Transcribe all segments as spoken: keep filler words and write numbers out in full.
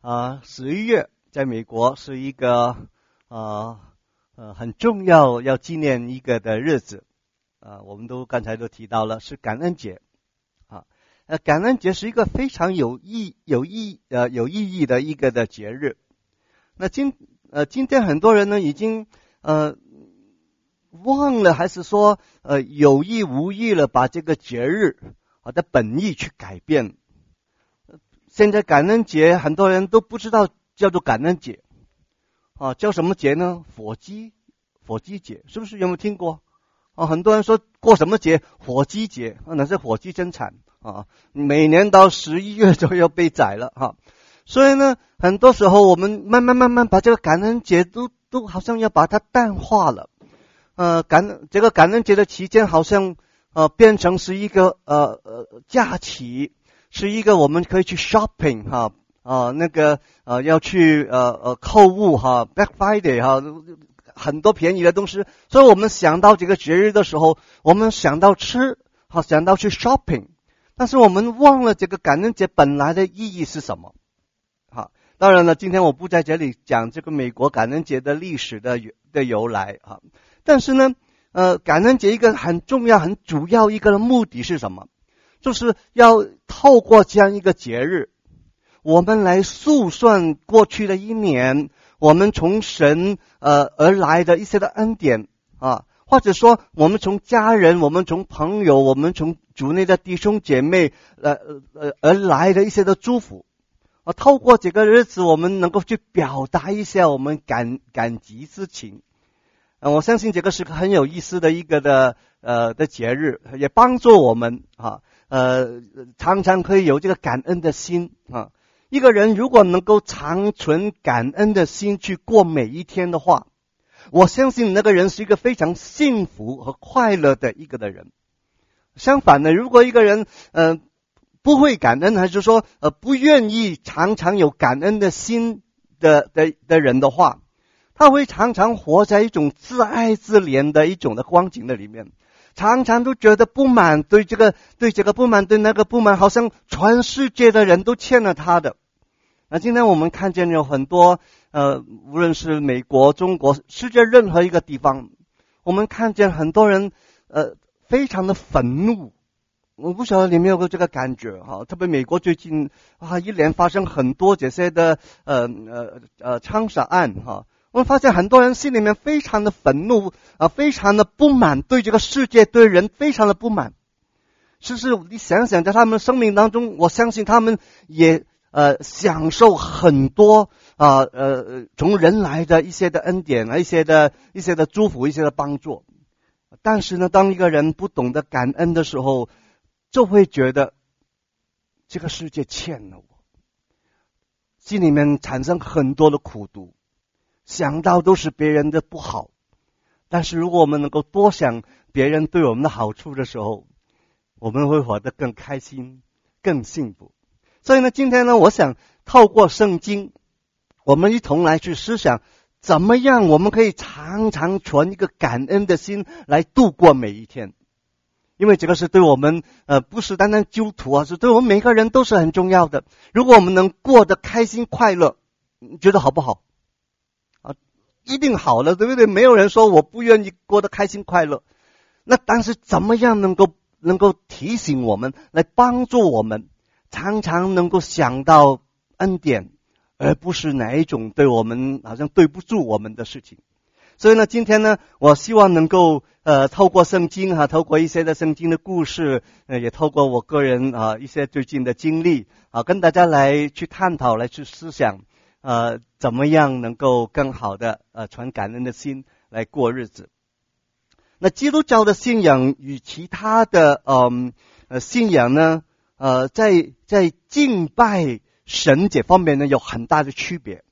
啊，十一月在美国是一个呃呃很重要要纪念一个的日子啊，我们都刚才都提到了是感恩节啊。呃，感恩节是一个非常有意有意呃有意义的一个的节日。那今呃今天很多人呢已经呃忘了，还是说呃有意无意了把这个节日啊的本意去改变。现在感恩节很多人都不知道叫做感恩节啊，叫什么节呢？火鸡火鸡节，是不是？有没有听过啊？很多人说过什么节？火鸡节，那是火鸡真惨啊，每年到十一月就要被宰了哈、啊。所以呢，很多时候我们慢慢慢慢把这个感恩节都都好像要把它淡化了。呃，感这个感恩节的期间好像呃变成是一个呃呃假期。是一个我们可以去 shopping 哈啊、呃、那个呃要去呃呃购物哈 Black Friday 哈，很多便宜的东西，所以我们想到这个节日的时候，我们想到吃好想到去 shopping， 但是我们忘了这个感恩节本来的意义是什么。好，当然了，今天我不在这里讲这个美国感恩节的历史的的由来啊，但是呢呃感恩节一个很重要很主要一个的目的是什么？就是要透过这样一个节日，我们来诉算过去的一年，我们从神呃而来的一些的恩典啊，或者说我们从家人，我们从朋友，我们从主内的弟兄姐妹呃呃而来的一些的祝福啊，透过这个日子，我们能够去表达一下我们感感激之情。啊，我相信这个是个很有意思的一个的呃的节日，也帮助我们啊。呃，常常可以有这个感恩的心啊。一个人如果能够常存感恩的心去过每一天的话，我相信那个人是一个非常幸福和快乐的一个的人。相反的，如果一个人呃不会感恩，还是说呃不愿意常常有感恩的心的的的人的话，他会常常活在一种自爱自怜的一种的光景的里面。常常都觉得不满，对这个对这个不满，对那个不满，好像全世界的人都欠了他的。那今天我们看见有很多呃，无论是美国、中国、世界任何一个地方，我们看见很多人呃非常的愤怒。我不晓得你有没有这个感觉哈？特别美国最近啊，一连发生很多这些的呃呃呃枪杀案哈。我们发现很多人心里面非常的愤怒啊，非常的不满，对这个世界对人非常的不满。其实你想想，在他们生命当中，我相信他们也呃享受很多啊 呃, 呃从人来的一些的恩典啊，一些的一些的祝福，一些的帮助。但是呢，当一个人不懂得感恩的时候，就会觉得这个世界欠了我，心里面产生很多的苦毒。想到都是别人的不好，但是如果我们能够多想别人对我们的好处的时候，我们会活得更开心更幸福。所以呢，今天呢，我想透过圣经，我们一同来去思想怎么样我们可以常常存一个感恩的心来度过每一天。因为这个是对我们呃不是单单基督徒啊，是对我们每个人都是很重要的。如果我们能过得开心快乐，你觉得好不好？一定好了，对不对？没有人说我不愿意过得开心快乐。那但是怎么样能够能够提醒我们，来帮助我们常常能够想到恩典，而不是哪一种对我们好像对不住我们的事情。所以呢，今天呢，我希望能够呃透过圣经哈、啊，透过一些的圣经的故事，呃也透过我个人啊一些最近的经历啊，跟大家来去探讨，来去思想。呃，怎么样能够更好的呃传感恩的心来过日子？那基督教的信仰与其他的嗯呃信仰呢，呃在在敬拜神这方面呢有很大的区别。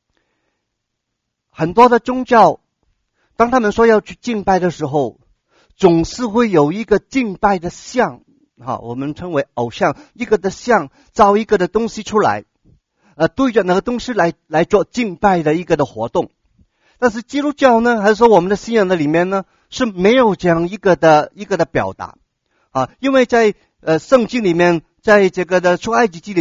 很多的宗教，当他们说要去敬拜的时候，总是会有一个敬拜的像，哈，我们称为偶像，一个的像造一个的东西出来。呃，对着那个东西来来做敬拜的一个的活动。但是基督教呢，还是说我们的信仰的里面呢，是没有这样一个的一个的表达啊，因为在呃圣经里面，在这个的出埃及记里面，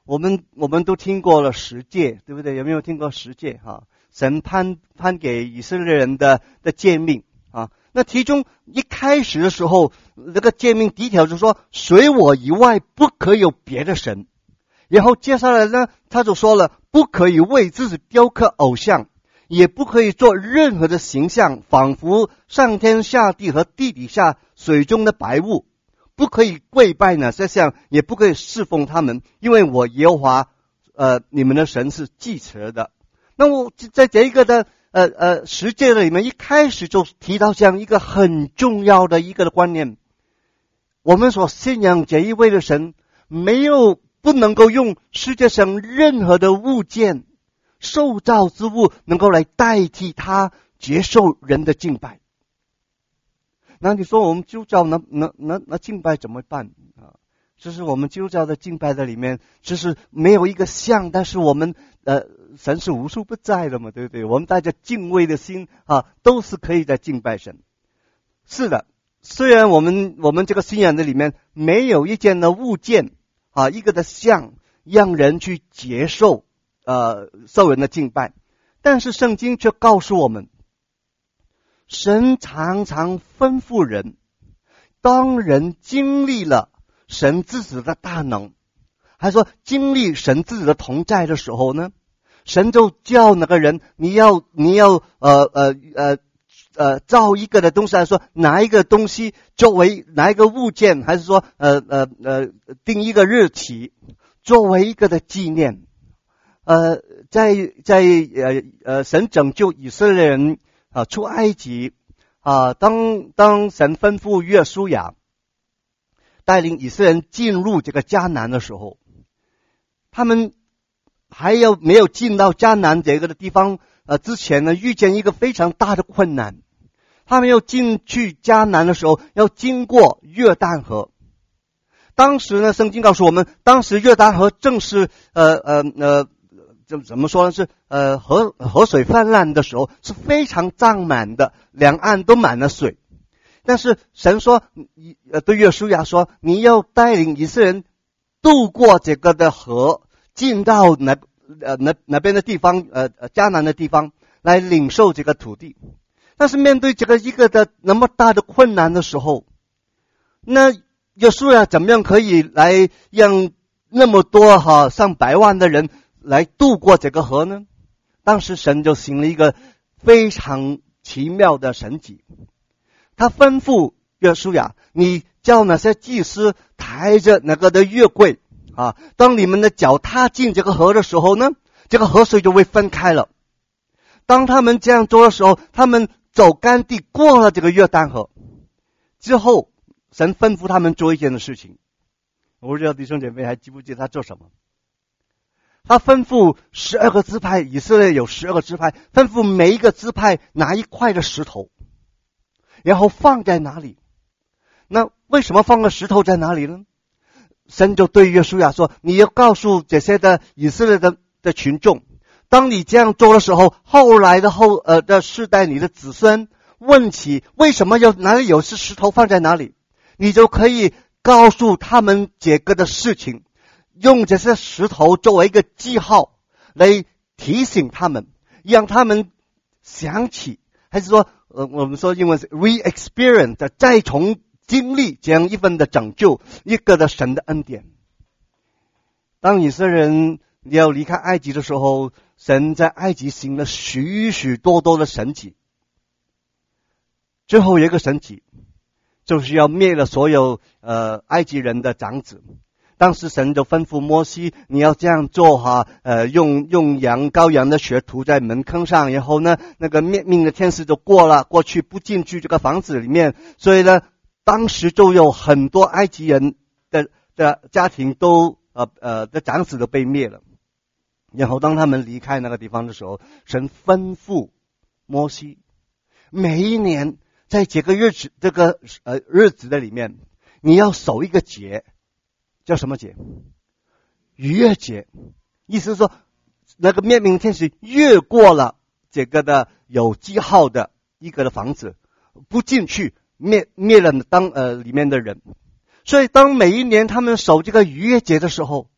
我们我们都听过了十诫，对不对？有没有听过十诫哈？神判判给以色列人的的诫命啊。那其中一开始的时候，这个诫命第一条就说，除我以外不可有别的神。然后接下来呢，他就说了，不可以为自己雕刻偶像，也不可以做任何的形象，仿佛上天下地和地底下水中的白物。不可以跪拜那些像，也不可以侍奉他们，因为我耶和华，呃，你们的神是忌邪的。那我在这一个的呃呃十诫的里面，一开始就提到这样一个很重要的一个的观念：我们所信仰这一位的神，没有不能够用世界上任何的物件、受造之物能够来代替他接受人的敬拜。那你说我们基督教那那那那敬拜怎么办啊？就是我们基督教的敬拜的里面，就是没有一个像，但是我们呃神是无处不在的嘛，对不对？我们带着敬畏的心啊，都是可以在敬拜神。是的，虽然我们我们这个信仰的里面没有一件的物件啊，一个的像让人去接受呃受人的敬拜，但是圣经却告诉我们，神常常吩咐人，当人经历了神自己的大能，还说经历神自己的同在的时候呢，神就叫那个人，你要你要呃呃呃呃造一个的东西，来说拿一个东西作为拿一个物件，还是说呃呃呃定一个日期作为一个的纪念。呃，在在呃呃神拯救以色列人啊出埃及啊，当当神吩咐约书亚带领以色列人进入这个迦南的时候，他们还要没有进到迦南这个的地方呃之前呢，遇见一个非常大的困难。他们要进去迦南的时候，要经过约旦河。当时呢，圣经告诉我们，当时约旦河正是呃呃呃怎怎么说呢？是呃河河水泛滥的时候，是非常涨满的，两岸都满了水。但是神说，呃对约书亚说，你要带领以色列人渡过这个的河，进到那呃那那边的地方，呃呃迦南的地方来领受这个土地。但是面对这个一个的那么大的困难的时候，那约书亚怎么样可以来让那么多哈上百万的人来渡过这个河呢？当时神就行了一个非常奇妙的神迹，他吩咐约书亚，你叫那些祭司抬着那个的约柜啊，当你们的脚踏进这个河的时候呢，这个河水就会分开了。当他们这样做的时候，他们走干地过了这个约旦河之后，神吩咐他们做一件的事情。我不知道弟兄姐妹还记不记得他做什么？他吩咐十二个支派，以色列有十二个支派，吩咐每一个支派拿一块的石头，然后放在哪里？那为什么放个石头在哪里呢？神就对约书亚说，你要告诉这些的以色列的的群众，当你这样做的时候，后来的后呃的世代，你的子孙问起为什么要哪里有是石头放在哪里，你就可以告诉他们这个的事情，用这些石头作为一个记号来提醒他们，让他们想起，还是说呃我们说英文是 re-experience， 再重经历这样一份的拯救，一个的神的恩典。当以色列人要离开埃及的时候，神在埃及行了许许多多的神迹。最后有一个神迹，就是要灭了所有呃埃及人的长子。当时神就吩咐摩西，你要这样做哈，呃，用用羊羔羊的血涂在门坑上，然后呢，那个灭命的天使就过了过去，不进去这个房子里面。所以呢，当时就有很多埃及人的的家庭都呃呃的长子都被灭了。然后当他们离开那个地方的时候，神吩咐摩西，每一年在这个日子这个呃日子的里面，你要守一个节，叫什么节？逾越节。意思是说，那个灭命天使越过了这个的有记号的一个的房子，不进去，灭灭了当呃里面的人。所以当每一年他们守这个逾越节的时候，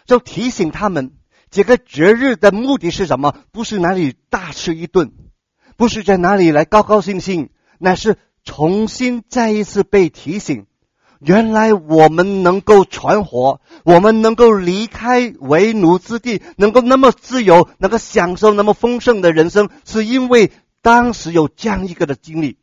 就提醒他们，这个节日的目的是什么？不是哪里大吃一顿，不是在哪里来高高兴兴，乃是重新再一次被提醒，原来我们能够存活，我们能够离开为奴之地，能够那么自由，能够享受那么丰盛的人生，是因为当时有这样一个的经历。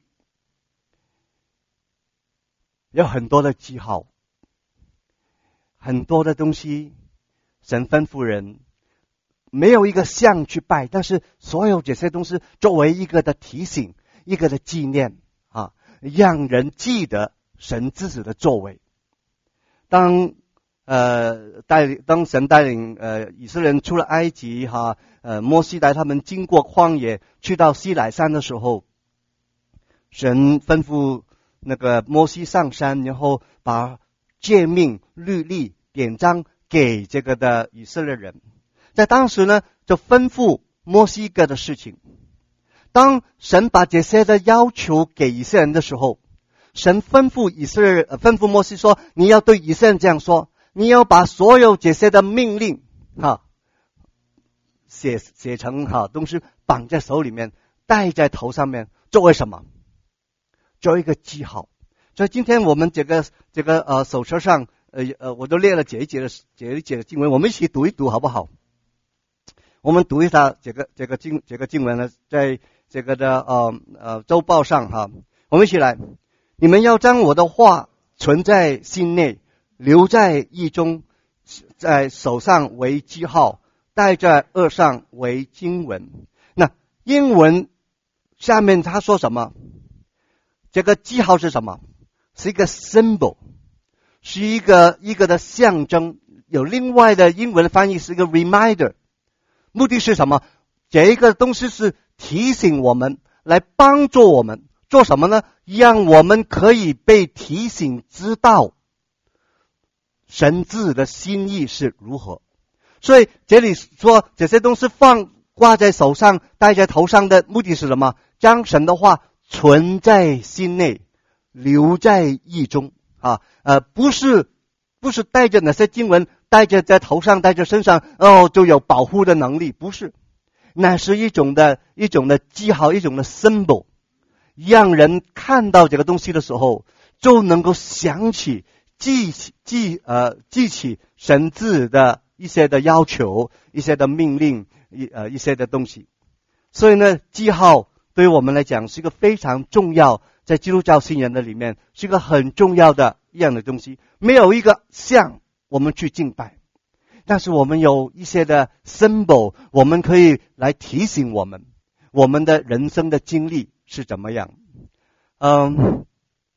有很多的记号，很多的东西，神吩咐人没有一个像去拜，但是所有这些东西作为一个的提醒，一个的纪念啊，让人记得神自己的作为。当呃带领当神带领呃以色列人出了埃及哈，呃摩西带他们经过旷野，去到西乃山的时候，神吩咐那个摩西上山，然后把诫命、律例、典章给这个的以色列人。在当时呢，就吩咐摩西一个的事情。当神把这些的要求给以色列人的时候，神吩咐以色列、呃、吩咐摩西说，你要对以色列人这样说，你要把所有这些的命令哈写写成哈东西，绑在手里面，戴在头上面，作为什么？作为一个记号。所以今天我们这个这个呃手册上呃呃我都列了这一节的这一节的经文，我们一起读一读好不好？我们读一下这个这个经这个经文呢，在这个的呃呃周报上哈，我们一起来。你们要将我的话存在心内，留在意中，在手上为记号，戴在额上为经文。那英文下面他说什么？这个记号是什么？是一个 symbol， 是一个一个的象征。有另外的英文的翻译是一个 reminder。目的是什么？这一个东西是提醒我们，来帮助我们做什么呢？让我们可以被提醒知道神自己的心意是如何。所以这里说这些东西放挂在手上、戴在头上的目的是什么？将神的话存在心内，留在意中啊，呃，不是不是带着那些经文，带着在头上，带着身上，哦，就有保护的能力，不是，那是一种的一种的记号，一种的 symbol， 让人看到这个东西的时候，就能够想起、记起、记呃记起神自的一些的要求、一些的命令、一呃一些的东西。所以呢，记号对于我们来讲是一个非常重要，在基督教信仰的里面是一个很重要的一样的东西。没有一个像我们去敬拜，但是我们有一些的 symbol， 我们可以来提醒我们我们的人生的经历是怎么样。嗯，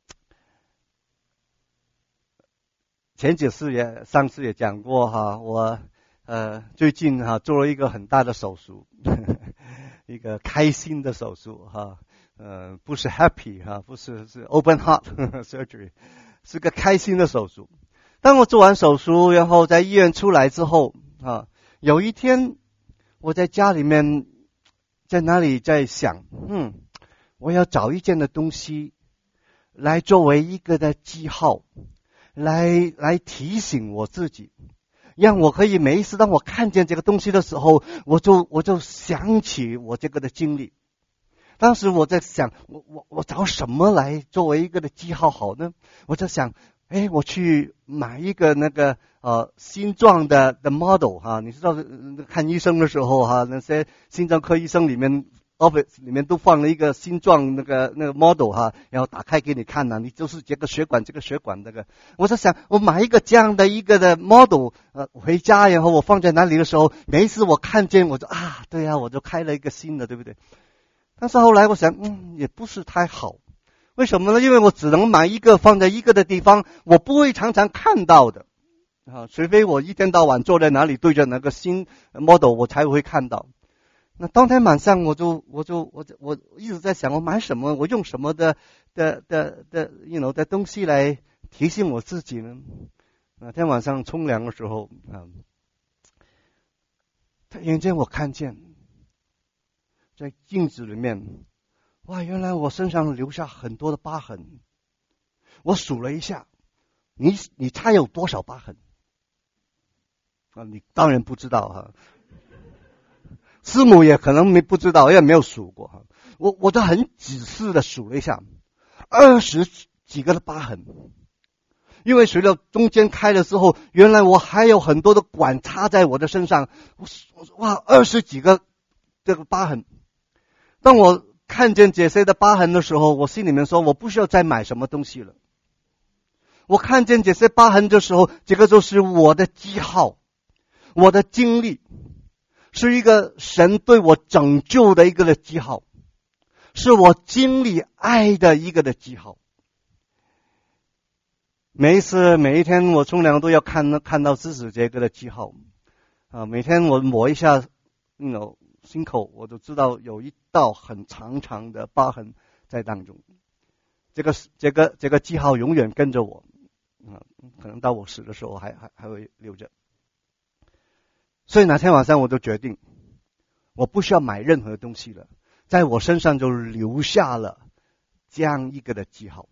前几次也上次也讲过哈，我呃最近哈做了一个很大的手术。一个开心的手术哈，呃，不是 happy 哈，不是是 open heart surgery， 是个开心的手术。当我做完手术，然后在医院出来之后啊，有一天我在家里面，在哪里在想，嗯，我要找一件的东西来作为一个的记号，来来提醒我自己。让我可以每一次当我看见这个东西的时候，我就我就想起我这个的经历。当时我在想，我我我找什么来作为一个的记号好呢？我在想，哎，我去买一个那个呃心脏的的 model 哈，你知道看医生的时候哈，那些心脏科医生里面 office 里面都放了一个心脏那个那个 model 哈，然后打开给你看呐，你就是这个血管这个血管那个。我在想，我买一个这样的一个的 model 呃回家，然后我放在哪里的时候，每一次我看见我就啊，对呀、啊，我就开了一个新的，对不对？但是后来我想，嗯，也不是太好。为什么呢？因为我只能买一个放在一个的地方，我不会常常看到的啊，除非我一天到晚坐在哪里对着那个新 model， 我才会看到。那当天晚上我就我就我我一直在想，我买什么，我用什么的的的的 you know 的东西来提醒我自己呢？那天晚上冲凉的时候啊，突然间我看见在镜子里面，哇，原来我身上留下很多的疤痕。我数了一下，你你猜有多少疤痕？ 啊，你当然不知道哈。师母也可能没不知道，因为没有数过哈。我我就很仔细的数了一下，二十几个的疤痕。因为随着中间开了之后，原来我还有很多的管插在我的身上，哇，二十几个这个疤痕。当我看见这些的疤痕的时候，我心里面说，我不需要再买什么东西了。我看见这些疤痕的时候，这个就是我的记号，我的经历，是一个神对我拯救的一个的记号，是我经历爱的一个的记号。每一次每一天我冲凉都要看看到自己这个的记号啊，每天我抹一下you know, 心口，我就知道有一道很长长的疤痕在当中。这个这个这个记号永远跟着我啊，可能到我死的时候还还还会留着。所以那天晚上我就决定，我不需要买任何东西了，在我身上就留下了这样一个的记号。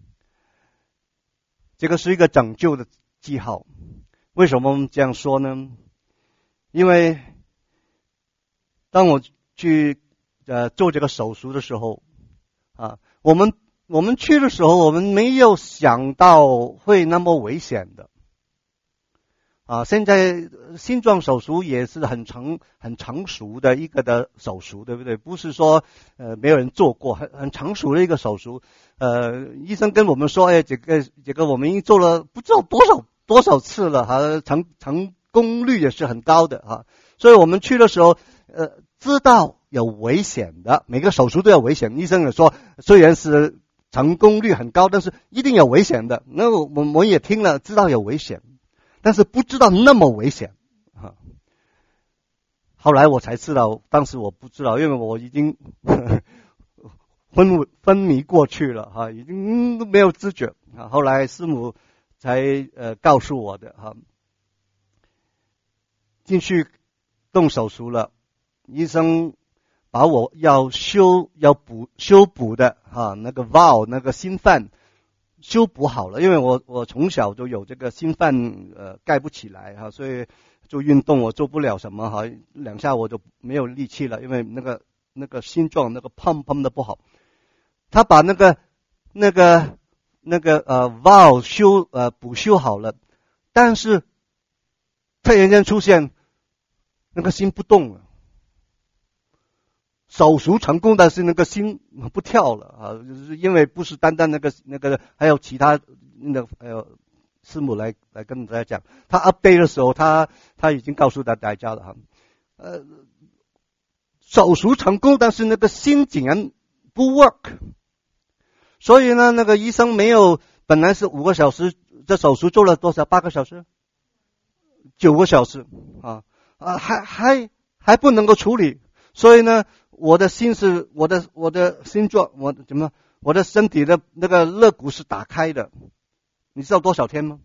这个是一个拯救的记号。为什么我们这样说呢？因为当我去呃做这个手术的时候啊，我们我们去的时候，我们没有想到会那么危险的啊。现在心脏手术也是很成很成熟的一个的手术，对不对？不是说呃没有人做过，很很成熟的一个手术。呃，医生跟我们说，哎，这个这个我们已经做了不知道多少多少次了哈，成成功率也是很高的哈。所以我们去的时候，呃，知道有危险的，每个手术都有危险。医生也说，虽然是成功率很高，但是一定有危险的。那我我们也听了，知道有危险，但是不知道那么危险哈。后来我才知道，当时我不知道，因为我已经呵呵昏昏迷过去了哈，已经没有知觉啊。后来师母才呃告诉我的哈，进去动手术了，医生把我要修要补修补的哈那个 valve 那个心瓣修补好了，因为我我从小就有这个心瓣呃盖不起来哈，所以就运动我做不了什么哈，两下我就没有力气了，因为那个那个心脏那个砰砰的不好。他把那个那个那个呃 valve 修呃补修好了，但是突然间出现那个心不动了，手术成功，但是那个心不跳了啊，就是因为不是单单那个那个，还有其他那个还有师母来来跟大家讲，他 update 的时候，他他已经告诉大家了哈，呃，手术成功，但是那个心竟然不 work。所以呢，那个医生没有，本来是五个小时，这手术做了多少？八个小时，九个小时啊啊，还还还不能够处理。所以呢，我的心是，我的我的心脏，我怎么，我的身体的那个肋骨是打开的。你知道多少天吗？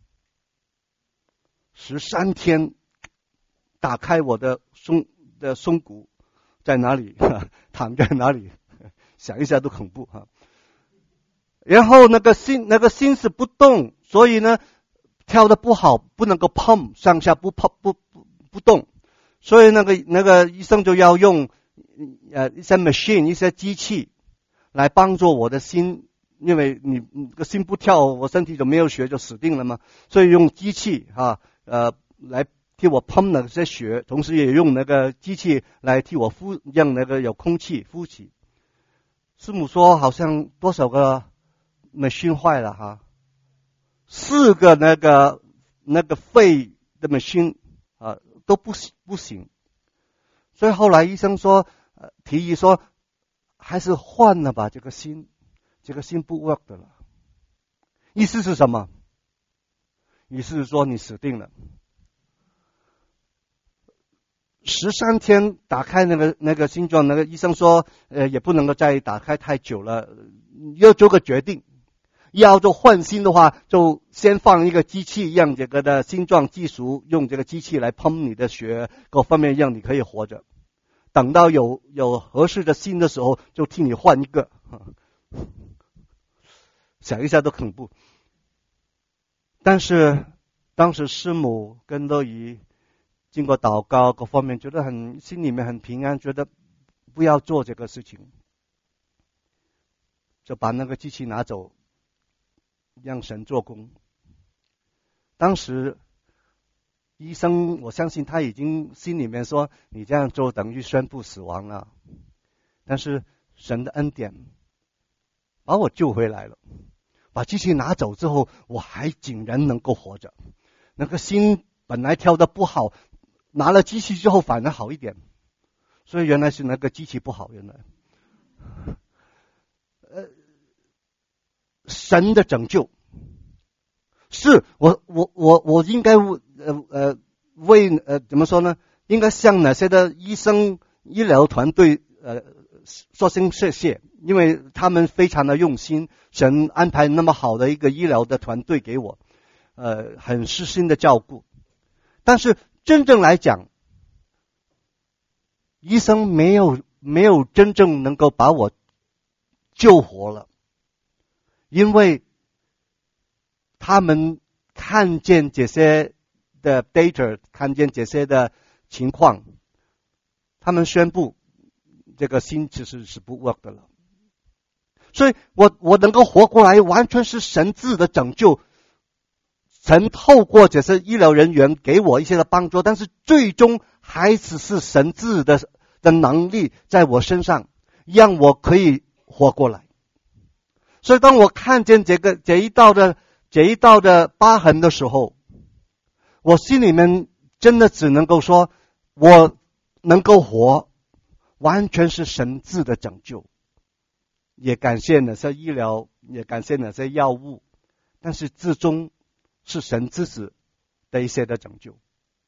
十三天，打开我的松的松骨在哪里？躺在哪里？想一下都恐怖哈。然后那个心那个心是不动，所以呢跳得不好，不能够 pump 上下不 pump 不不不动，所以那个那个医生就要用呃一些 machine 一些机器来帮助我的心，因为你你个心不跳，我身体就没有血就死定了嘛，所以用机器哈呃来替我 pump 那些血，同时也用那个机器来替我呼，让那个有空气呼气。师母说好像多少个machine 坏了哈，四个那个那个肺的 machine 啊都不不行，所以后来医生说，呃、提议说还是换了吧，这个心，这个心不 work 的了。意思是什么？意思是说你死定了。十三天打开那个那个心脏，那个医生说，呃，也不能够再打开太久了，要做个决定。要做换心的话，就先放一个机器，让这个的心脏技术用这个机器来喷你的血，各方面让你可以活着。等到有有合适的心的时候，就替你换一个。想一下都恐怖。但是当时师母跟乐仪经过祷告各方面，觉得很心里面很平安，觉得不要做这个事情，就把那个机器拿走，让神做工。当时医生，我相信他已经心里面说，你这样做等于宣布死亡了。但是神的恩典把我救回来了，把机器拿走之后，我还竟然能够活着。那个心本来跳得不好，拿了机器之后反而好一点，所以原来是那个机器不好。原来，呃，神的拯救。是我我我我应该呃呃为呃怎么说呢？应该向那些的医生医疗团队呃说声谢谢，因为他们非常的用心，神安排那么好的一个医疗的团队给我，呃很细心的照顾。但是真正来讲，医生没有没有真正能够把我救活了，因为他们看见这些的 data， 看见这些的情况，他们宣布这个心其实是不 work 的了。所以我我能够活过来，完全是神自的拯救，神透过这些医疗人员给我一些的帮助，但是最终还只是神自的的能力在我身上，让我可以活过来。所以当我看见这个这一道的这一道的疤痕的时候，我心里面真的只能够说，我能够活，完全是神自的拯救。也感谢那些医疗，也感谢那些药物，但是最终是神自己的一些的拯救。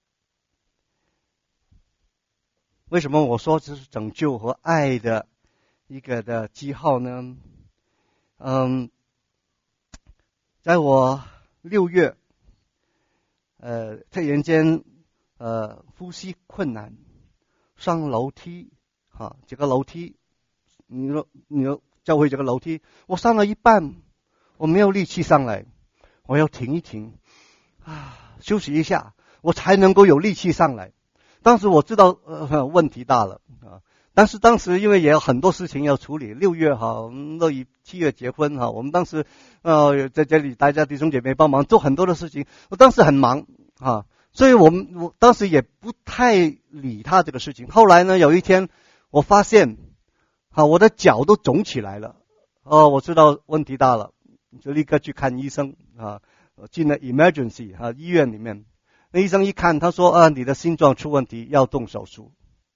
为什么我说这是拯救和爱的一个的记号呢？嗯，在我六月，呃，突然间，呃，呼吸困难，上楼梯，哈，这个楼梯，你说，你说教会这个楼梯，我上了一半，我没有力气上来，我要停一停，啊，休息一下，我才能够有力气上来。当时我知道，呃，问题大了啊。但是当时因为也有很多事情要处理，六月哈，我们乐意七月结婚哈，我们当时呃在这里大家弟兄姐妹帮忙做很多的事情，我当时很忙啊，所以我们我当时也不太理他这个事情。后来呢，有一天我发现，啊，我的脚都肿起来了，哦，我知道问题大了，就立刻去看医生啊，进了 emergency 啊医院里面，那医生一看，他说啊，你的心脏出问题，要动手术。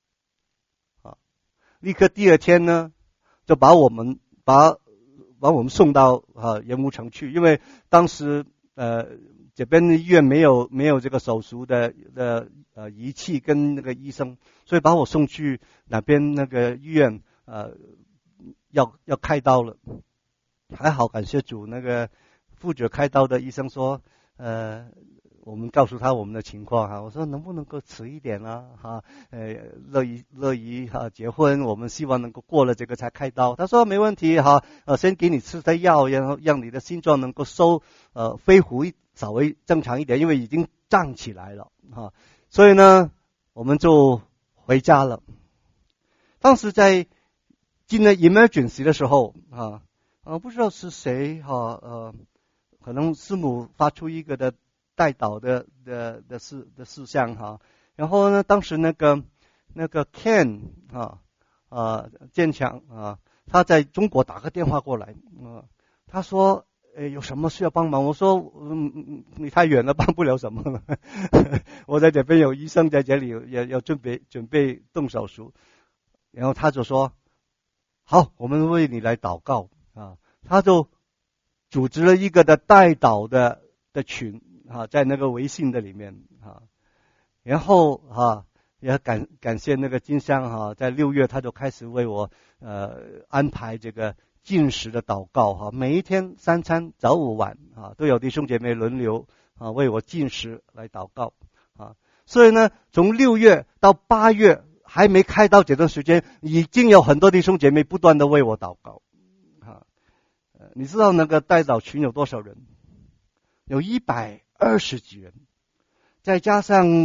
立刻第二天呢，就把我们把把我们送到啊盐湖城去，因为当时呃这边的医院没有没有这个手术的的呃仪器跟那个医生，所以把我送去那边那个医院呃要要开刀了。还好感谢主，那个负责开刀的医生说呃。我们告诉他我们的情况哈，我说能不能够迟一点啊哈，呃乐意乐意哈结婚，我们希望能够过了这个才开刀。他说没问题哈，呃先给你吃的药，然后让你的心脏能够收呃恢复稍微正常一点，因为已经胀起来了哈。所以呢，我们就回家了。当时在进了 emergency 的时候啊，呃不知道是谁哈呃，可能师母发出一个的。带导的的的事的事项哈，然后呢，当时那个那个 Ken 啊啊建强啊，他在中国打个电话过来啊，他说诶有什么需要帮忙？我说嗯你太远了，帮不了什么了。我在这边有医生在这里，也要准备准备动手术，然后他就说好，我们为你来祷告啊，他就组织了一个的带导的的群。啊，在那个微信的里面啊，然后啊，也感感谢那个金香哈，在六月他就开始为我呃安排这个禁食的祷告哈，每一天三餐早午晚啊都有弟兄姐妹轮流啊为我禁食来祷告啊，所以呢，从六月到八月还没开到这段时间，已经有很多弟兄姐妹不断的为我祷告啊，呃，你知道那个代祷群有多少人？有一百二十几人，再加上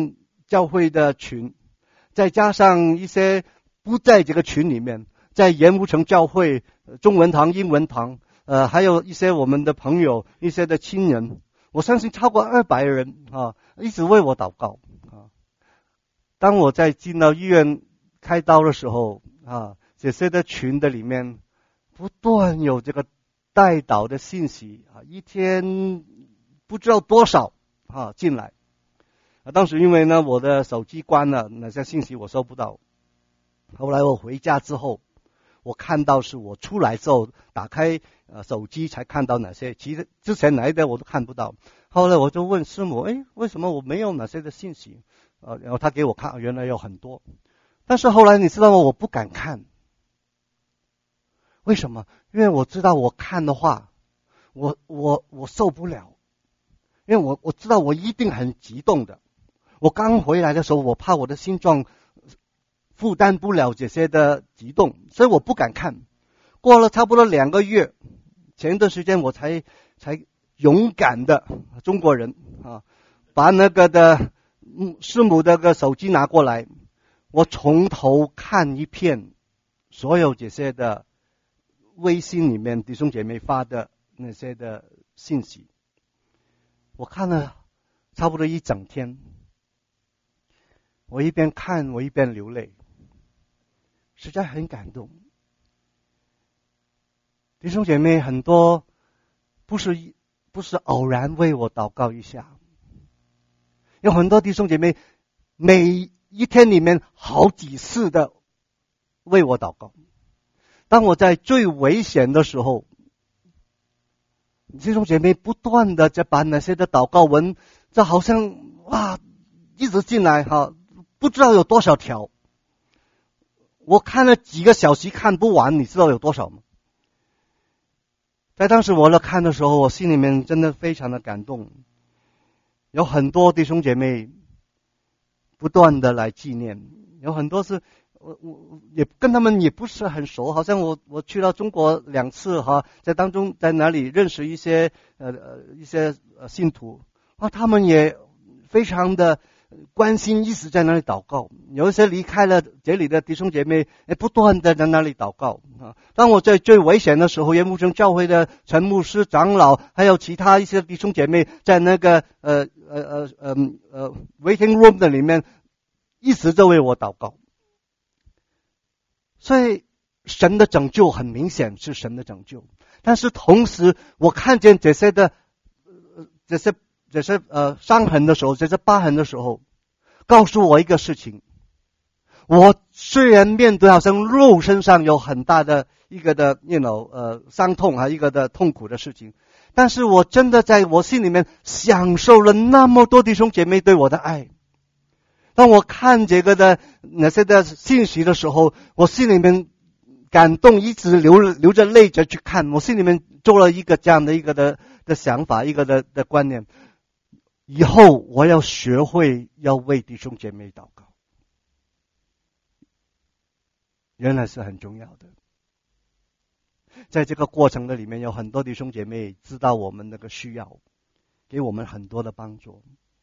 教会的群，再加上一些不在这个群里面，在盐湖城教会、中文堂、英文堂，呃，还有一些我们的朋友、一些的亲人，我相信超过二百人啊，一直为我祷告啊。当我在进到医院开刀的时候啊，这些的群的里面不断有这个代祷的信息啊，一天不知道多少啊进来啊。当时因为呢我的手机关了，那些信息我收不到。后来我回家之后，我看到是我出来之后打开呃手机才看到哪些，其实之前来的我都看不到。后来我就问师母，哎，为什么我没有哪些的信息？呃，然后他给我看，原来有很多。但是后来你知道吗？我不敢看。为什么？因为我知道我看的话，我我我受不了，因为我我知道我一定很激动的。我刚回来的时候，我怕我的心脏负担不了这些的激动，所以我不敢看。过了差不多两个月，前一段时间我才才勇敢的中国人啊，把那个的师母的个手机拿过来，我从头看一遍所有这些的微信里面弟兄姐妹发的那些的信息，我看了差不多一整天，我一边看我一边流泪，实在很感动。弟兄姐妹很多不是不是偶然为我祷告一下，有很多弟兄姐妹每一天里面好几次的为我祷告。当我在最危险的时候，弟兄姐妹不断的在把那些的祷告文，这好像哇一直进来哈，不知道有多少条。我看了几个小时看不完，你知道有多少吗？在当时我在看的时候，我心里面真的非常的感动。有很多弟兄姐妹不断的来纪念，有很多是我我也跟他们也不是很熟，好像我我去到中国两次哈，在当中在哪里认识一些呃呃一些呃信徒啊，他们也非常的关心，一直在那里祷告。有一些离开了这里的弟兄姐妹，也不断的在那里祷告啊。当我在最危险的时候，盐湖城教会的陈牧师长老，还有其他一些弟兄姐妹，在那个呃呃呃呃呃 waiting room 的里面，一直在为我祷告。所以神的拯救很明显是神的拯救，但是同时我看见这些的呃这些这些呃伤痕的时候，这些疤痕的时候，告诉我一个事情：我虽然面对好像肉身上有很大的一个的 you know 呃伤痛啊，一个的痛苦的事情，但是我真的在我心里面享受了那么多弟兄姐妹对我的爱。当我看这个的那些的信息的时候，我心里面感动，一直流流着泪着去看。我心里面做了一个这样的一个的的想法，一个的的观念。以后我要学会要为弟兄姐妹祷告，原来是很重要的。在这个过程的里面，有很多弟兄姐妹知道我们那个需要，给我们很多的帮助。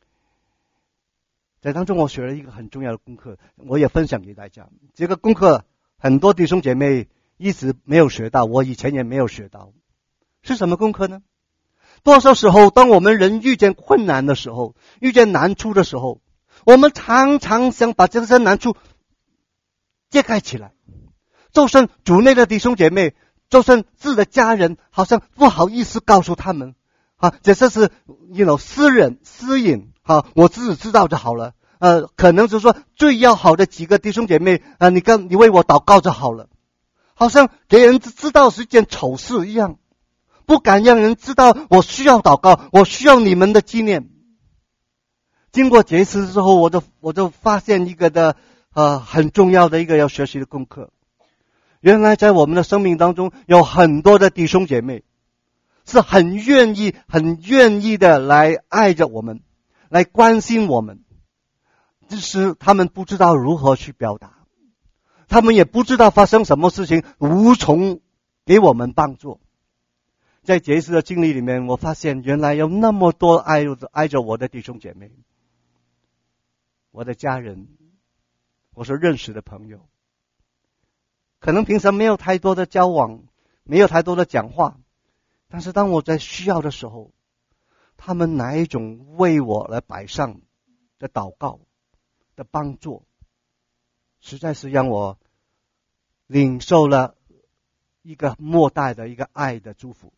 在当中我学了一个很重要的功课，我也分享给大家。这个功课很多弟兄姐妹一直没有学到，我以前也没有学到。是什么功课呢？多少时候当我们人遇见困难的时候，遇见难处的时候，我们常常想把这些难处揭开起来，就算主内的弟兄姐妹，就算自己的家人，好像不好意思告诉他们啊，这些是 you know 私人私隐啊，我自己知道就好了。呃，可能就是说最要好的几个弟兄姐妹啊，你跟你为我祷告就好了，好像给人知道是一件丑事一样，不敢让人知道我需要祷告，我需要你们的纪念。经过这一次之后，我就我就发现一个的呃很重要的一个要学习的功课。原来在我们的生命当中，有很多的弟兄姐妹是很愿意、很愿意的来爱着我们，来关心我们，只是他们不知道如何去表达，他们也不知道发生什么事情，无从给我们帮助。在这一次的经历里面，我发现原来有那么多爱着爱着我的弟兄姐妹， 我的家人，我所认识的朋友，可能平常没有太多的交往，没有太多的讲话，但是当我在需要的时候，他们哪一种为我来摆上的祷告的帮助，实在是让我领受了一个莫大的一个爱的祝福。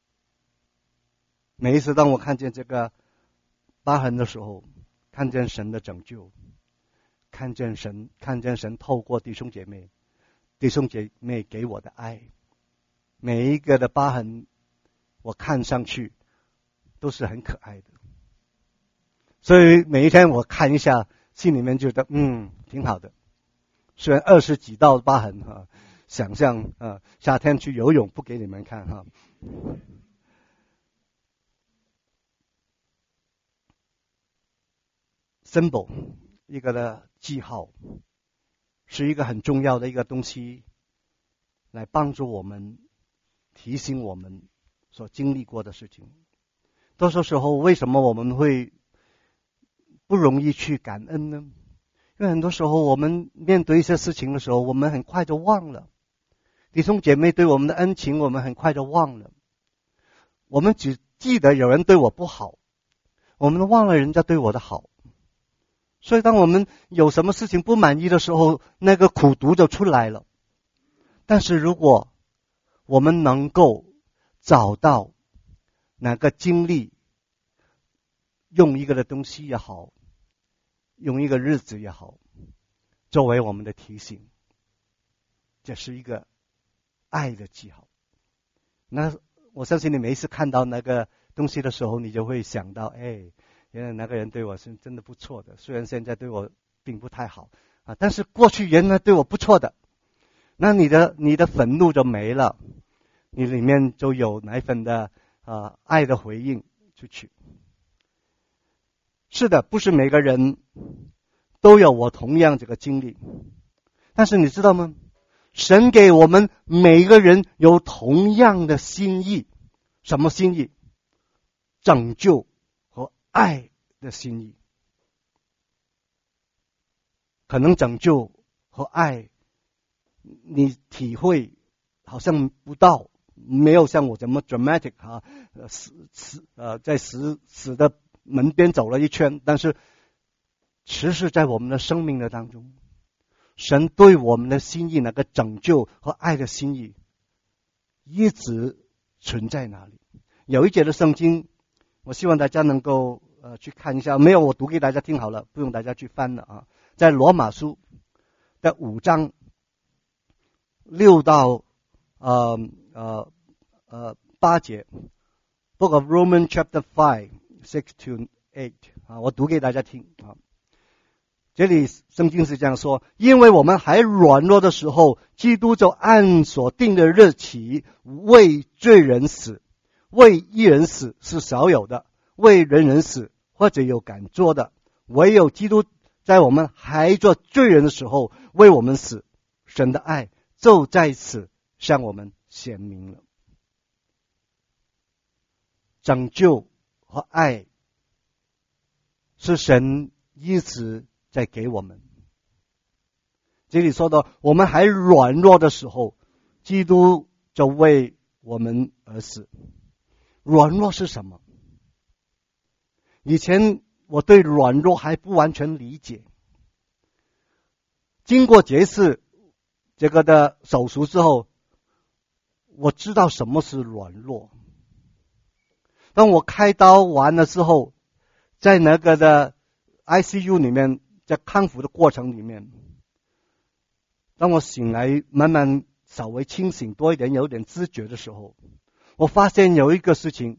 每一次当我看见这个疤痕的时候，看见神的拯救，看见神看见神透过弟兄姐妹弟兄姐妹给我的爱，每一个的疤痕我看上去都是很可爱的，所以每一天我看一下，心里面觉得嗯挺好的。虽然二十几道疤痕哈、啊，想象啊夏天去游泳不给你们看哈、啊。symbol 一个的记号，是一个很重要的一个东西，来帮助我们提醒我们所经历过的事情。多数时候为什么我们会不容易去感恩呢？因为很多时候我们面对一些事情的时候，我们很快就忘了弟兄姐妹对我们的恩情，我们很快就忘了。我们只记得有人对我不好，我们忘了人家对我的好。所以当我们有什么事情不满意的时候，那个苦毒就出来了。但是如果我们能够找到哪个经历，用一个的东西也好，用一个日子也好，作为我们的提醒，这是一个爱的记号。那我相信你每一次看到那个东西的时候，你就会想到，哎，原来那个人对我是真的不错的，虽然现在对我并不太好啊，但是过去原来对我不错的，那你的你的愤怒就没了，你里面就有那份的啊爱的回应出去。是的，不是每个人都有我同样这个经历，但是你知道吗？神给我们每个人有同样的心意。什么心意？拯救和爱的心意。可能拯救和爱你体会好像不到，没有像我这么 dramatic 啊，死死呃在死死的门边走了一圈，但是其实在我们的生命的当中，神对我们的心意，那个拯救和爱的心意一直存在那里。有一节的圣经，我希望大家能够呃去看一下，没有我读给大家听好了，不用大家去翻了啊。在罗马书的五章六到呃呃呃八节 ，Book of Romans chapter five six to eight 啊，我读给大家听啊。这里圣经是这样说：因为我们还软弱的时候，基督就按所定的日期为罪人死。为义人死是少有的，为人人死或者有敢做的，唯有基督在我们还做罪人的时候为我们死，神的爱就在此向我们显明了。拯救和爱是神一直在给我们。这里说到我们还软弱的时候，基督就为我们而死。软弱是什么？以前我对软弱还不完全理解，经过这次这个的手术之后，我知道什么是软弱。当我开刀完了之后，在那个的 I C U 里面，在康复的过程里面，当我醒来慢慢稍微清醒多一点，有点知觉的时候，我发现有一个事情，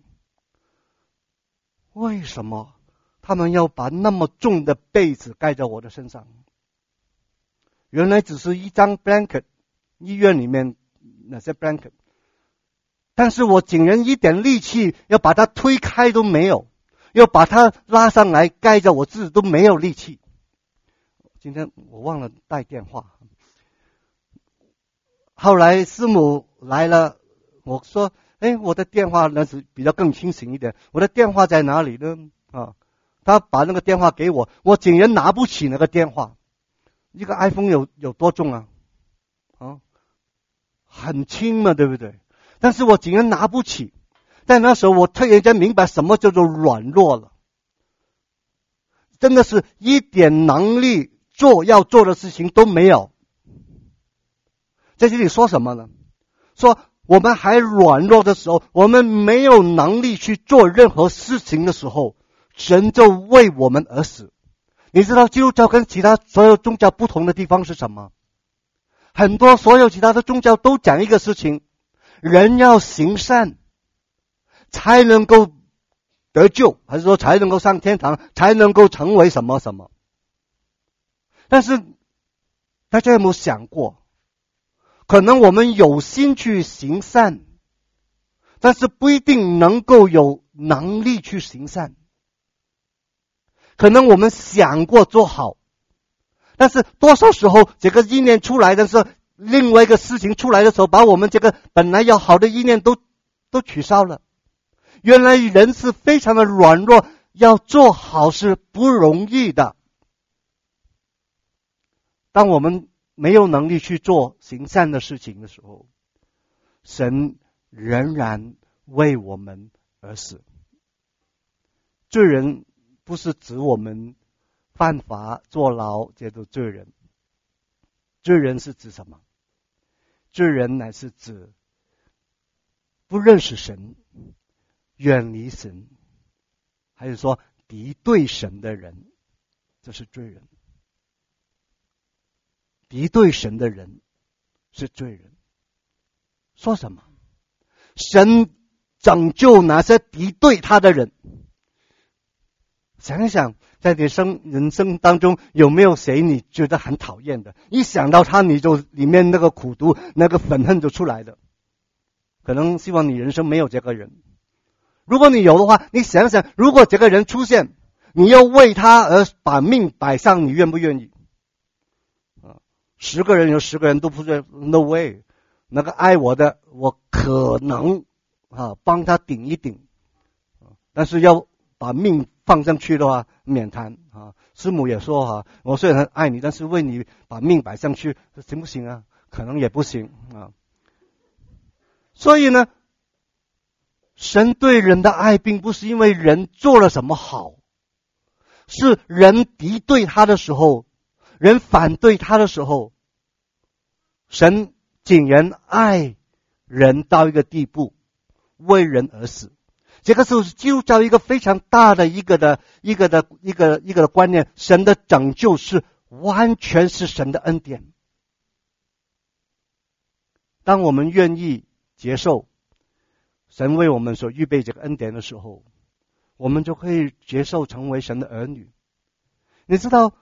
为什么他们要把那么重的被子盖在我的身上？原来只是一张 blanket， 医院里面那些 blanket， 但是我竟然一点力气要把它推开都没有，要把它拉上来盖着我自己都没有力气。今天我忘了带电话，后来师母来了，我说哎，我的电话那是比较更清醒一点，我的电话在哪里呢？啊， 他把那个电话给我，我竟然拿不起那个电话。一个 iPhone 有有多重啊？啊，很轻嘛，对不对？但是我竟然拿不起。在那时候，我突然间明白什么叫做软弱了。真的是一点能力做要做的事情都没有。在这里说什么呢？说我们还软弱的时候，我们没有能力去做任何事情的时候，神就为我们而死。你知道基督教跟其他所有宗教不同的地方是什么？很多所有其他的宗教都讲一个事情，人要行善才能够得救，还是说才能够上天堂，才能够成为什么什么。但是大家有没有想过，可能我们有心去行善，但是不一定能够有能力去行善。可能我们想过做好，但是多少时候这个意念出来的时候，另外一个事情出来的时候，把我们这个本来要好的意念都都取消了。原来人是非常的软弱，要做好是不容易的。当我们没有能力去做行善的事情的时候，神仍然为我们而死。罪人不是指我们犯法坐牢这都罪人，罪人是指什么？罪人乃是指不认识神，远离神，还是说敌对神的人，这是罪人。敌对神的人是罪人。说什么？神拯救那些敌对他的人。想一想，在你生人生当中有没有谁你觉得很讨厌的？一想到他，你就里面那个苦毒、那个愤恨就出来了。可能希望你人生没有这个人。如果你有的话，你想想，如果这个人出现，你要为他而把命摆上，你愿不愿意？啊，十个人有十个人都不是 no way。那个爱我的，我可能啊帮他顶一顶，但是要把命放上去的话，免谈啊。师母也说哈，我虽然很爱你，但是为你把命摆上去，行不行啊？可能也不行啊。所以呢，神对人的爱并不是因为人做了什么好，是人敌对他的时候，人反对他的时候，神竟然爱人到一个地步，为人而死。这个是基督教一个非常大的一个的一个的一个一个的观念，神的拯救是完全是神的恩典。当我们愿意接受神为我们所预备这个恩典的时候，我们就可以接受成为神的儿女。你知道，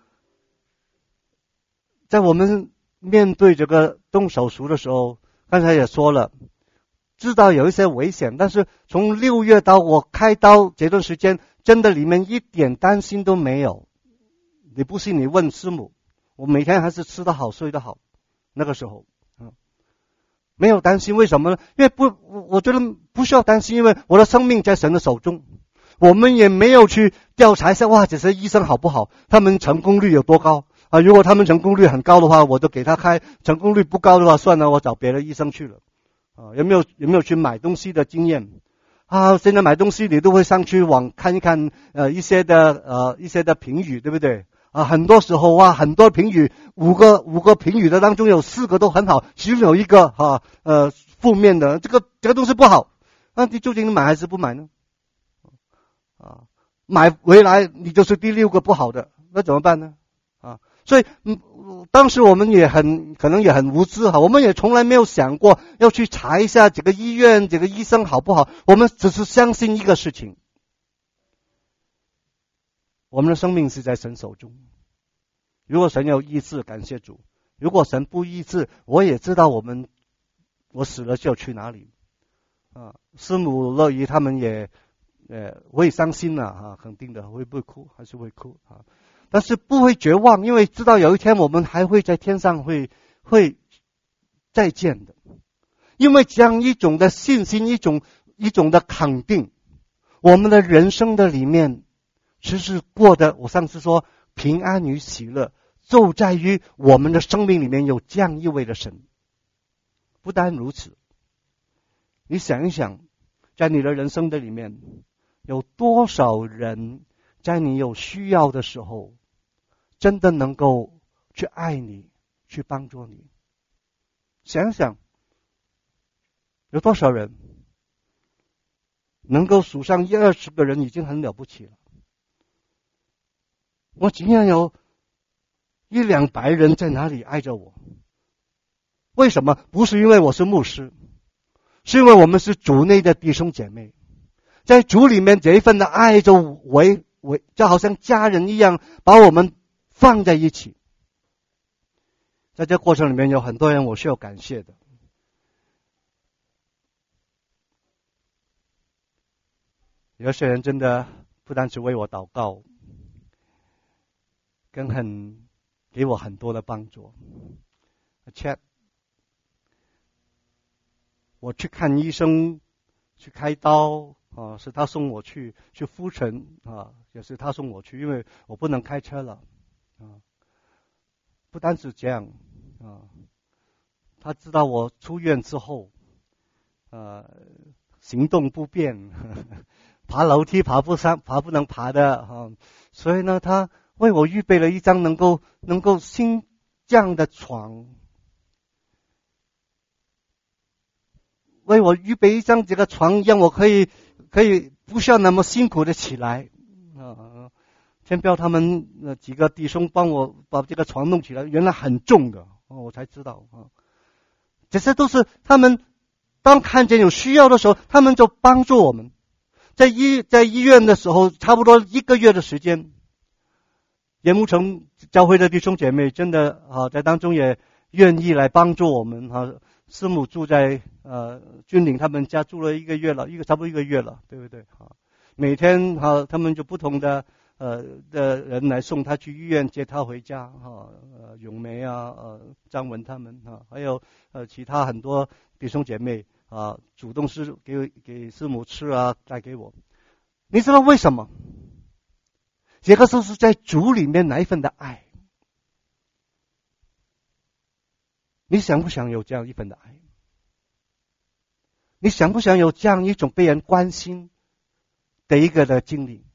在我们面对这个动手术的时候，刚才也说了，知道有一些危险，但是从六月到我开刀这段时间，真的里面一点担心都没有。你不信你问师母，我每天还是吃得好睡得好。那个时候嗯，没有担心。为什么呢？因为不，我觉得不需要担心，因为我的生命在神的手中。我们也没有去调查一下，哇，这些医生好不好，他们成功率有多高啊？如果他们成功率很高的话，我就给他开；成功率不高的话，算了，我找别的医生去了。啊，有没有有没有去买东西的经验啊？现在买东西你都会上去网看一看，呃，一些的呃一些的评语，对不对？啊，很多时候啊，很多评语，五个五个评语的当中有四个都很好，其中有一个哈、啊、呃负面的，这个这个东西不好，那你究竟买还是不买呢？啊，买回来你就是第六个不好的，那怎么办呢？啊，所以嗯。当时我们也很可能也很无知哈，我们也从来没有想过要去查一下这个医院这个医生好不好，我们只是相信一个事情，我们的生命是在神手中。如果神有医治，感谢主；如果神不医治，我也知道我们我死了就要去哪里啊。师母乐怡他们也呃会伤心了啊，肯定的，会不会哭还是会哭啊。但是不会绝望，因为知道有一天我们还会在天上会会再见的。因为这样一种的信心，一种一种的肯定，我们的人生的里面其实过的，我上次说平安与喜乐，就在于我们的生命里面有这样一位的神。不单如此，你想一想，在你的人生的里面，有多少人在你有需要的时候，真的能够去爱你，去帮助你？想想，有多少人能够数上一二十个人已经很了不起了。我竟然有一两百人在哪里爱着我。为什么？不是因为我是牧师，是因为我们是主内的弟兄姐妹，在主里面这一份的爱就为为就好像家人一样，把我们放在一起。在这过程里面有很多人我是要感谢的。有些人真的不单是为我祷告，更很给我很多的帮助。Chat， 我去看医生，去开刀啊，是他送我去去复诊啊，也是他送我去，因为我不能开车了啊。不单是这样啊，他知道我出院之后，呃，行动不便，呵呵爬楼梯爬不上，爬不能爬的啊，所以呢，他为我预备了一张能够能够升降的床。为我预备一张这个床，让我可以可以不需要那么辛苦的起来啊。天彪他们呃几个弟兄帮我把这个床弄起来，原来很重的哦，我才知道啊。这些都是他们当看见有需要的时候，他们就帮助我们。在医在医院的时候，差不多一个月的时间，盐牧城教会的弟兄姐妹真的啊，在当中也愿意来帮助我们啊。师母住在呃军岭他们家住了一个月了，一个差不多一个月了，对不对？啊，每天啊他们就不同的呃的人来送他去医院，接他回家哈，呃咏梅啊，呃张文他们啊，还有呃其他很多弟兄姐妹啊，主动是给给师母吃啊，带给我。你知道为什么？这个就是在主里面那一份的爱。你想不想有这样一份的爱？你想不想有这样一种被人关心的一个的经历？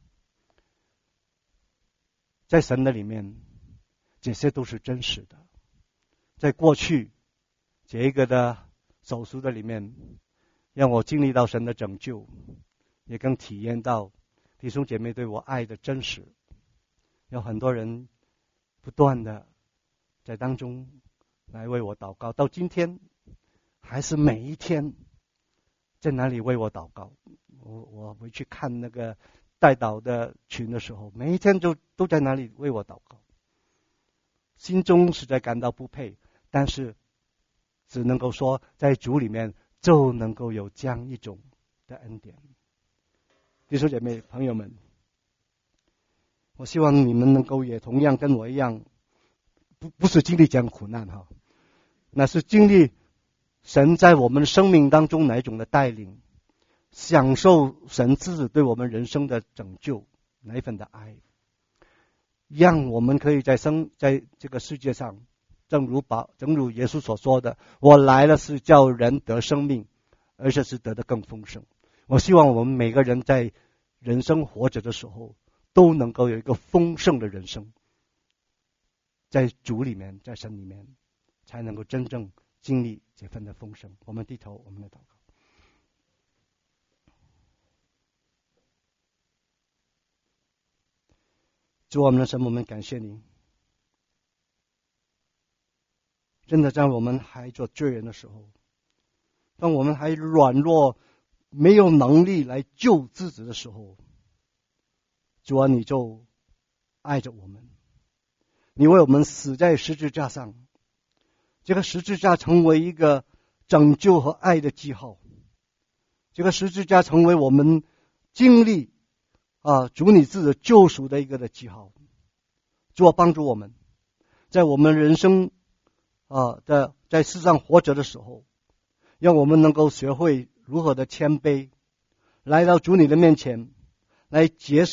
在神的里面，这些都是真实的。在过去这一个的手术的里面，让我经历到神的拯救，也更体验到弟兄姐妹对我爱的真实。有很多人不断的在当中来为我祷告，到今天还是每一天在哪里为我祷告。我我回去看那个代祷的群的时候，每一天就都在哪里为我祷告。心中实在感到不配，但是只能够说在主里面就能够有这样一种的恩典。弟兄姐妹朋友们，我希望你们能够也同样跟我一样，不不是经历这样苦难哈，那是经历神在我们生命当中哪一种的带领，享受神自己对我们人生的拯救，哪一份的爱，让我们可以在生在这个世界上，正如把正如耶稣所说的，我来了是叫人得生命，而且是得的更丰盛。我希望我们每个人在人生活着的时候，都能够有一个丰盛的人生，在主里面，在神里面，才能够真正经历这份的丰盛。我们低头，我们来祷告。主我们的神，我们感谢你，真的在我们还做罪人的时候，当我们还软弱没有能力来救自己的时候，主啊，你就爱着我们，你为我们死在十字架上，这个十字架成为一个拯救和爱的记号，这个十字架成为我们经历啊主你自己救赎的一个的记号。主啊，帮助我们在我们人生啊的在世上活着的时候，让我们能够学会如何的谦卑，来到主你的面前，来接受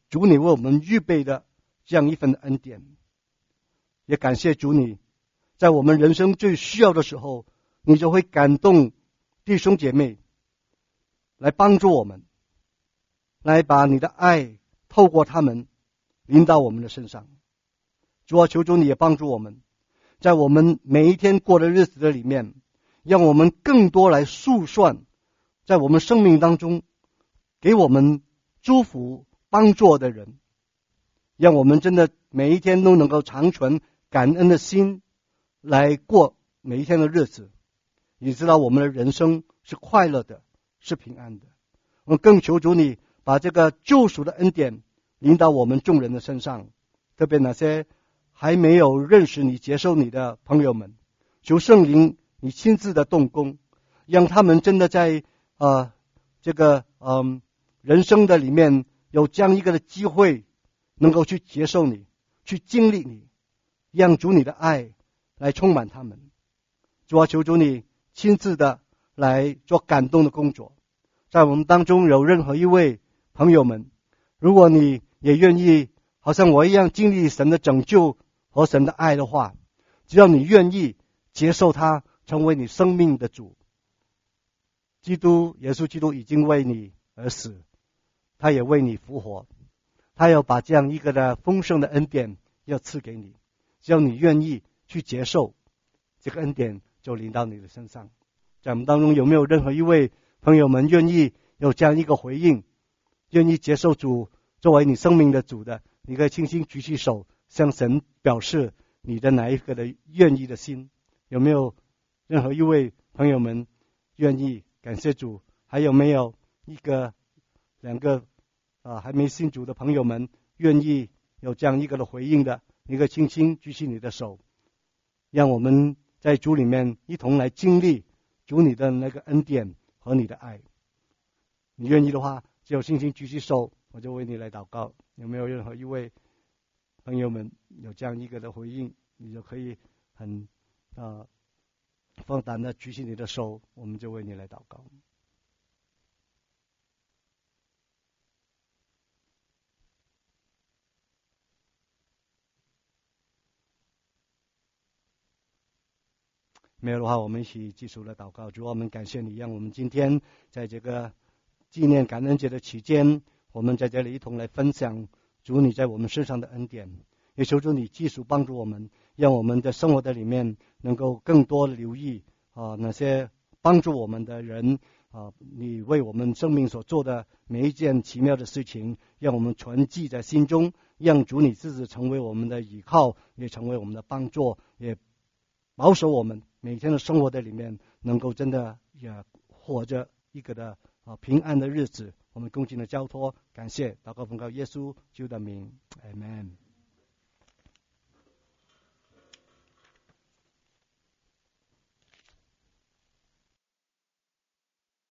主你为我们预备的这样一份恩典，也感谢主你在我们人生最需要的时候，你就会感动弟兄姐妹来帮助我们，来把你的爱透过他们临到我们的身上。主啊，求主你也帮助我们，在我们每一天过的日子的里面，让我们更多来数算在我们生命当中给我们祝福帮助的人，让我们真的每一天都能够长存感恩的心来过每一天的日子，你知道我们的人生是快乐的，是平安的。我们更求主你把这个救赎的恩典临到我们众人的身上，特别那些还没有认识你接受你的朋友们，求圣灵你亲自的动工，让他们真的在呃这个嗯、呃、人生的里面有这样一个的机会，能够去接受你，去经历你，让主你的爱来充满他们。主啊，求主你亲自的来做感动的工作。在我们当中有任何一位朋友们，如果你也愿意好像我一样经历神的拯救和神的爱的话，只要你愿意接受他成为你生命的主，基督耶稣基督已经为你而死，他也为你复活，他要把这样一个的丰盛的恩典要赐给你，只要你愿意去接受，这个恩典就临到你的身上。在我们当中有没有任何一位朋友们愿意有这样一个回应，愿意接受主作为你生命的主的，你可以轻轻举起手，向神表示你的哪一个的愿意的心。有没有任何一位朋友们愿意？感谢主。还有没有一个两个啊还没信主的朋友们愿意有这样一个的回应的？你可以轻轻举起你的手，让我们在主里面一同来经历主你的那个恩典和你的爱。你愿意的话，只有轻轻举起手，我就为你来祷告。有没有任何一位朋友们有这样一个的回应？你就可以很呃放胆的举起你的手，我们就为你来祷告。没有的话，我们一起继续的祷告。主，我们感谢你，让我们今天在这个纪念感恩节的期间，我们在这里一同来分享主你在我们身上的恩典，也求主你继续帮助我们，让我们的生活的里面能够更多的留意啊那些帮助我们的人啊，你为我们生命所做的每一件奇妙的事情，让我们存记在心中，让主你自己成为我们的依靠，也成为我们的帮助，也保守我们每天的生活的里面能够真的也活着一个的啊平安的日子。我们恭敬的交托，感谢祷告奉告耶稣基督的名，阿们。